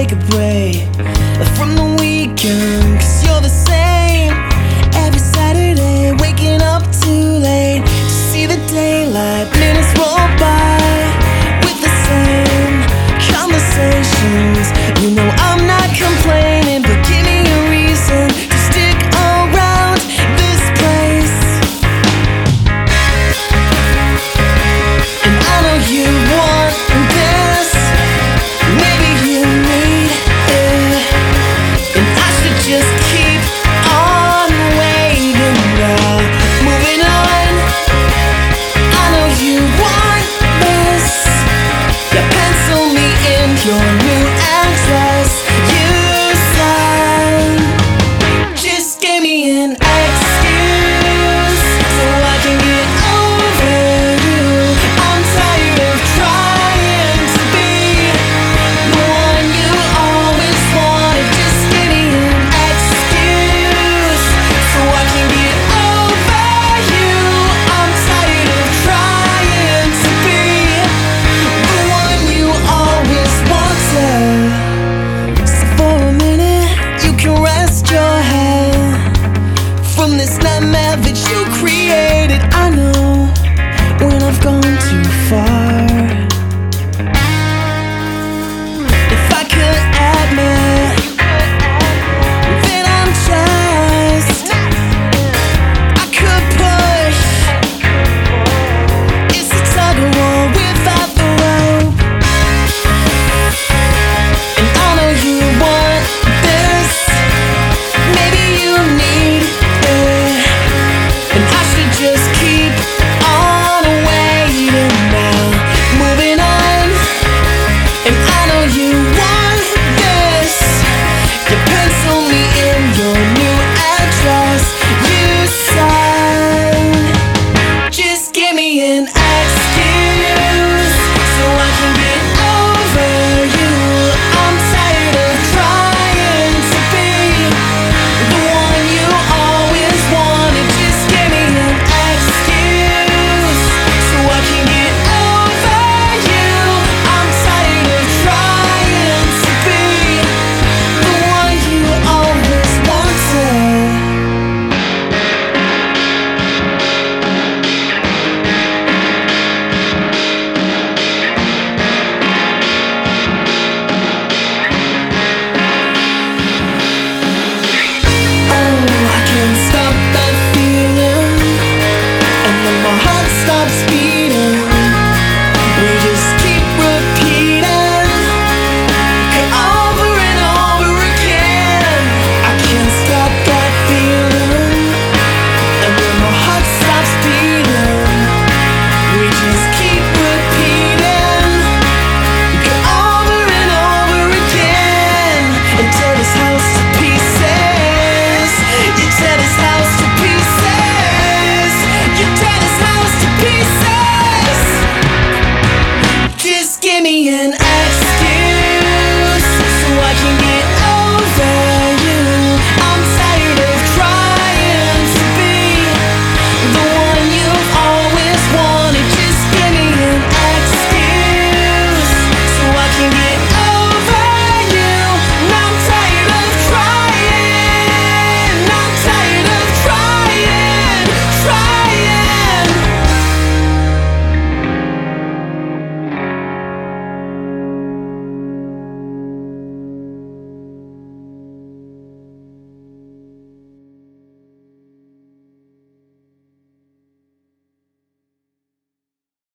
take a break from the weekend, 'cause you're the same every Saturday, waking up too late to see the daylight. Minutes roll by with the same conversations. You know I'm not complaining, but give me a reason to stick around this place. And I know you want this, maybe you need it, and I should just keep on waiting now, moving on. I know you want this, yeah, pencil me in your new address. You sign, just give me an excuse so I can get over you. I'm tired of trying to be the one you always wanted. Just give me an excuse so I can get over you. I'm tired of trying to be the one you always wanted. So for a minute, you can rest your head from this nightmare that you created. I know when I've gone too far. If I could admit that I'm just, I could push. It's a tug of war without the rope. And I know you want this, maybe you need it, and I should just keep on waiting now, moving on. And I know you want this, you pencil me in your new address. You sign, just give me an excuse so I can get over you. I'm tired of trying to be the one you always wanted. Just give me an excuse so I can get over you. I'm tired of trying to be the one you always wanted. Oh, I can't stop that feeling, and then my heart stops beating. We just keep repeating it over and over again. I can't stop that feeling, and then my heart stops beating. We just keep repeating it over and over again, and tear this house to pieces. You tear this house to pieces. You tear this house to pieces. Just give me an excuse